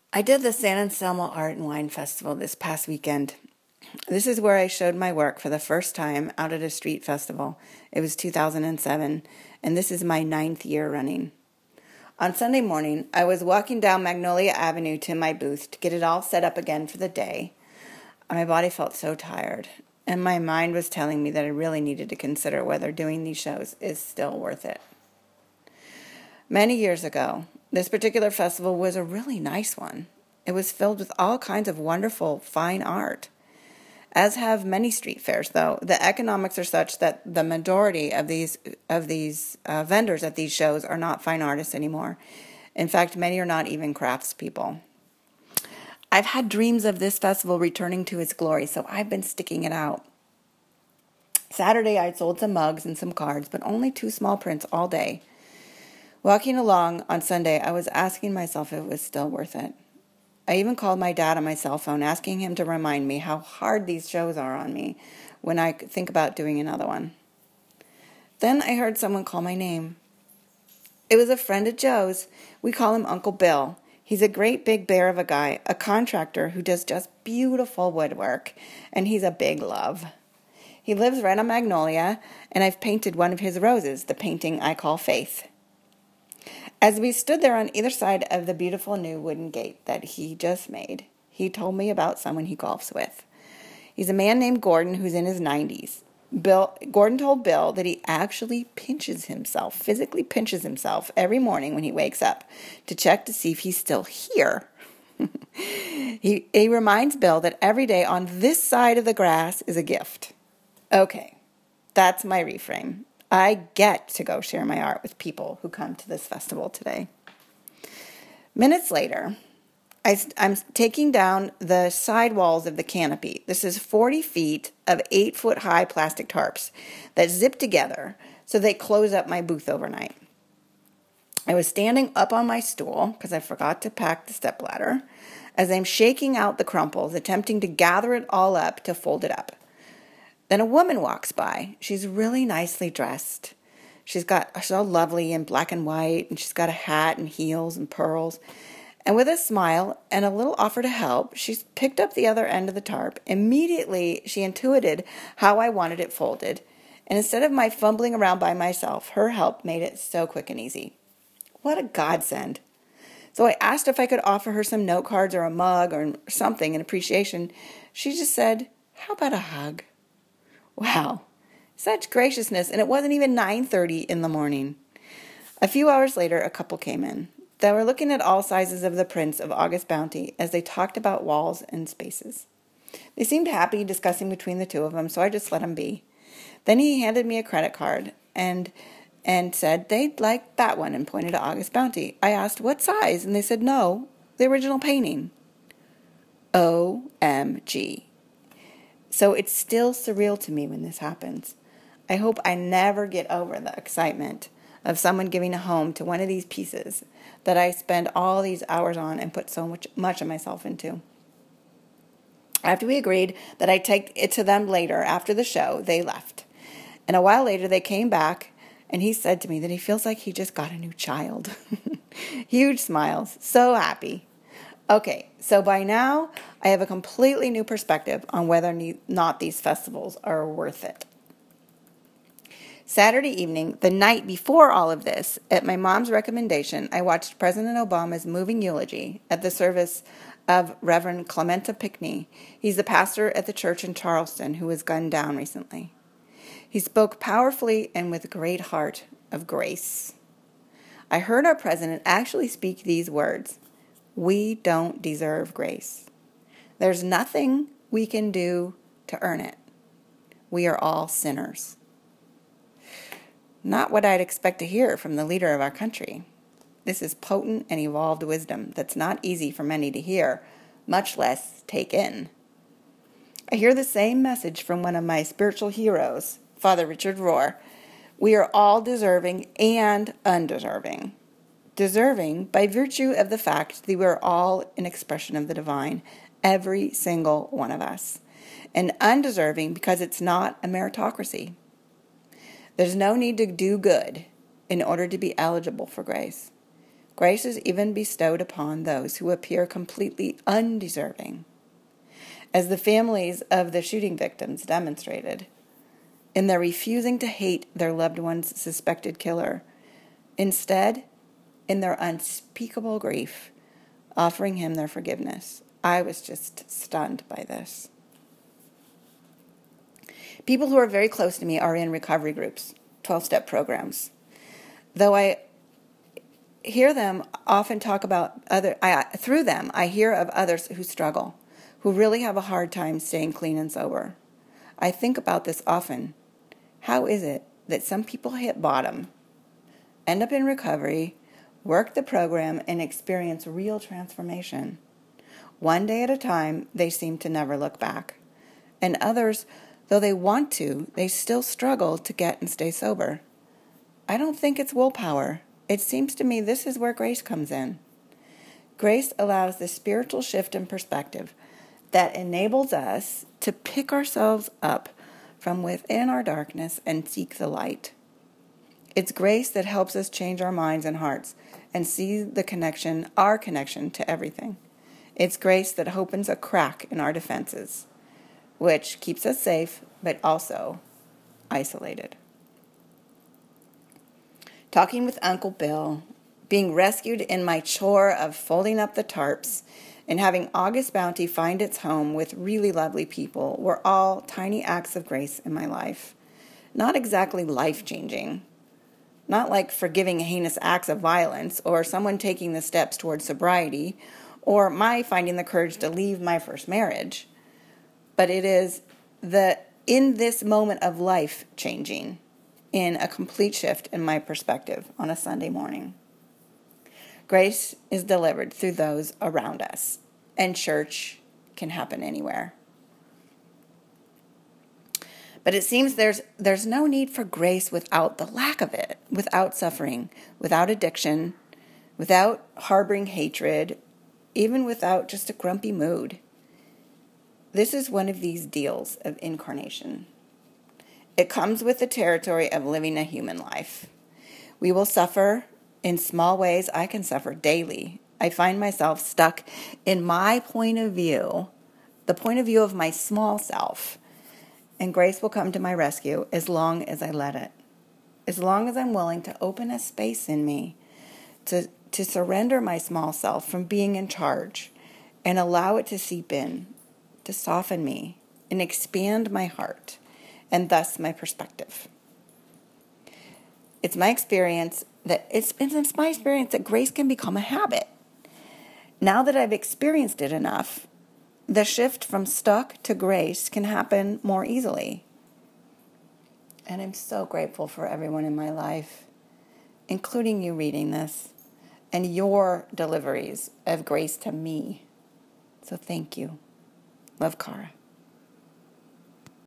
I did the San Anselmo Art and Wine Festival this past weekend. This is where I showed my work for the first time out at a street festival. It was 2007, and this is my 9th year running. On Sunday morning, I was walking down Magnolia Avenue to my booth to get it all set up again for the day. My body felt so tired, and my mind was telling me that I really needed to consider whether doing these shows is still worth it. Many years ago, this particular festival was a really nice one. It was filled with all kinds of wonderful, fine art. As have many street fairs, though, the economics are such that the majority of these vendors at these shows are not fine artists anymore. In fact, many are not even craftspeople. I've had dreams of this festival returning to its glory, so I've been sticking it out. Saturday, I sold some mugs and some cards, but only 2 small prints all day. Walking along on Sunday, I was asking myself if it was still worth it. I even called my dad on my cell phone, asking him to remind me how hard these shows are on me when I think about doing another one. Then I heard someone call my name. It was a friend of Joe's. We call him Uncle Bill. He's a great big bear of a guy, a contractor who does just beautiful woodwork, and he's a big love. He lives right on Magnolia, and I've painted one of his roses, the painting I call Faith. As we stood there on either side of the beautiful new wooden gate that he just made, he told me about someone he golfs with. He's a man named Gordon who's in his 90s. Gordon told Bill that he actually physically pinches himself every morning when he wakes up to check to see if he's still here. He reminds Bill that every day on this side of the grass is a gift. Okay, that's my reframe. I get to go share my art with people who come to this festival today. Minutes later, I'm taking down the side walls of the canopy. This is 40 feet of 8-foot-high plastic tarps that zip together so they close up my booth overnight. I was standing up on my stool because I forgot to pack the stepladder as I'm shaking out the crumples, attempting to gather it all up to fold it up. Then a woman walks by. She's really nicely dressed. She's all lovely in black and white, and she's got a hat and heels and pearls. And with a smile and a little offer to help, she's picked up the other end of the tarp. Immediately, she intuited how I wanted it folded. And instead of my fumbling around by myself, her help made it so quick and easy. What a godsend. So I asked if I could offer her some note cards or a mug or something in appreciation. She just said, "How about a hug?" Wow, such graciousness, and it wasn't even 9:30 in the morning. A few hours later, a couple came in. They were looking at all sizes of the prints of August Bounty as they talked about walls and spaces. They seemed happy discussing between the two of them, so I just let them be. Then he handed me a credit card and said they'd like that one and pointed to August Bounty. I asked what size, and they said no, the original painting. OMG. So it's still surreal to me when this happens. I hope I never get over the excitement of someone giving a home to one of these pieces that I spend all these hours on and put so much of myself into. After we agreed that I'd take it to them later after the show, they left. And a while later they came back, and he said to me that he feels like he just got a new child. Huge smiles, so happy. Okay, so by now, I have a completely new perspective on whether or not these festivals are worth it. Saturday evening, the night before all of this, at my mom's recommendation, I watched President Obama's moving eulogy at the service of Reverend Clementa Pinckney. He's the pastor at the church in Charleston who was gunned down recently. He spoke powerfully and with great heart of grace. I heard our president actually speak these words: "We don't deserve grace. There's nothing we can do to earn it. We are all sinners." Not what I'd expect to hear from the leader of our country. This is potent and evolved wisdom that's not easy for many to hear, much less take in. I hear the same message from one of my spiritual heroes, Father Richard Rohr. We are all deserving and undeserving. Deserving by virtue of the fact that we are all an expression of the divine, every single one of us. And undeserving because it's not a meritocracy. There's no need to do good in order to be eligible for grace. Grace is even bestowed upon those who appear completely undeserving, as the families of the shooting victims demonstrated, in their refusing to hate their loved one's suspected killer. Instead, in their unspeakable grief, offering him their forgiveness. I was just stunned by this. People who are very close to me are in recovery groups, 12-step programs. Though I hear them often talk about through them, I hear of others who struggle, who really have a hard time staying clean and sober. I think about this often. How is it that some people hit bottom, end up in recovery, work the program, and experience real transformation? One day at a time, they seem to never look back. And others, though they want to, they still struggle to get and stay sober. I don't think it's willpower. It seems to me this is where grace comes in. Grace allows the spiritual shift in perspective that enables us to pick ourselves up from within our darkness and seek the light. It's grace that helps us change our minds and hearts and see the connection, our connection to everything. It's grace that opens a crack in our defenses, which keeps us safe but also isolated. Talking with Uncle Bill, being rescued in my chore of folding up the tarps, and having August Bounty find its home with really lovely people were all tiny acts of grace in my life. Not exactly life-changing. Not like forgiving heinous acts of violence or someone taking the steps towards sobriety or my finding the courage to leave my first marriage. But it is in this moment of life changing, in a complete shift in my perspective on a Sunday morning. Grace is delivered through those around us, and church can happen anywhere. But it seems there's no need for grace without the lack of it, without suffering, without addiction, without harboring hatred, even without just a grumpy mood. This is one of these deals of incarnation. It comes with the territory of living a human life. We will suffer in small ways. I can suffer daily. I find myself stuck in my point of view, the point of view of my small self, and grace will come to my rescue as long as I let it. As long as I'm willing to open a space in me to surrender my small self from being in charge and allow it to seep in, to soften me and expand my heart and thus my perspective. It's my experience that grace can become a habit. Now that I've experienced it enough, the shift from stuck to grace can happen more easily. And I'm so grateful for everyone in my life, including you reading this, and your deliveries of grace to me. So thank you. Love, Cara.